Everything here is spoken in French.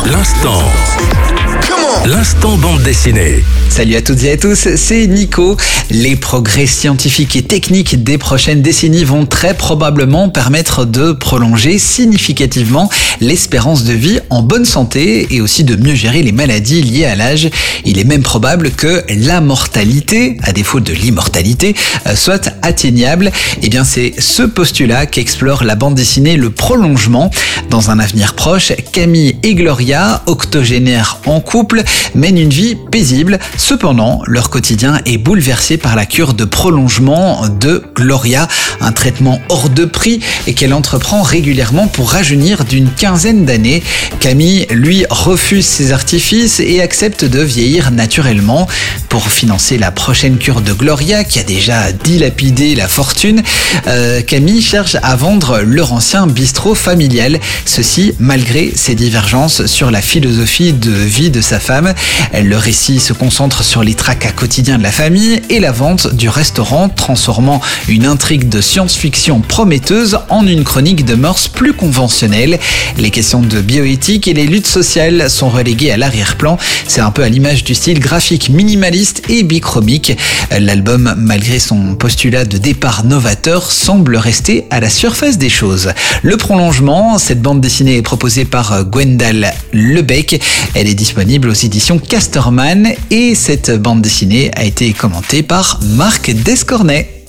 L'instant. L'instant bande dessinée. Salut à toutes et à tous, c'est Nico. Les progrès scientifiques et techniques des prochaines décennies vont très probablement permettre de prolonger significativement l'espérance de vie en bonne santé et aussi de mieux gérer les maladies liées à l'âge. Il est même probable que la mortalité, à défaut de l'immortalité, soit atteignable. Et bien c'est ce postulat qu'explore la bande dessinée Le Prolongement. Dans un avenir proche, Camille et Gloria, octogénaires en couple, mènent une vie paisible. Cependant, leur quotidien est bouleversé par la cure de prolongement de Gloria, un traitement hors de prix et qu'elle entreprend régulièrement pour rajeunir d'une quinzaine d'années. Camille, lui, refuse ces artifices et accepte de vieillir naturellement. Pour financer la prochaine cure de Gloria, qui a déjà dilapidé la fortune, Camille cherche à vendre leur ancien bistrot familial. Ceci malgré ses divergences sur la philosophie de vie de sa femme. Le récit se concentre sur les tracas quotidiens de la famille et la vente du restaurant, transformant une intrigue de science-fiction prometteuse en une chronique de mœurs plus conventionnelle. Les questions de bioéthique et les luttes sociales sont reléguées à l'arrière-plan. C'est un peu à l'image du style graphique minimaliste et bichromique. L'album, malgré son postulat de départ novateur, semble rester à la surface des choses. Le Prolongement, cette bande dessinée est proposée par Gwendal Lebec. Elle est disponible aux éditions Casterman et cette bande dessinée a été commentée par Marc Descornet.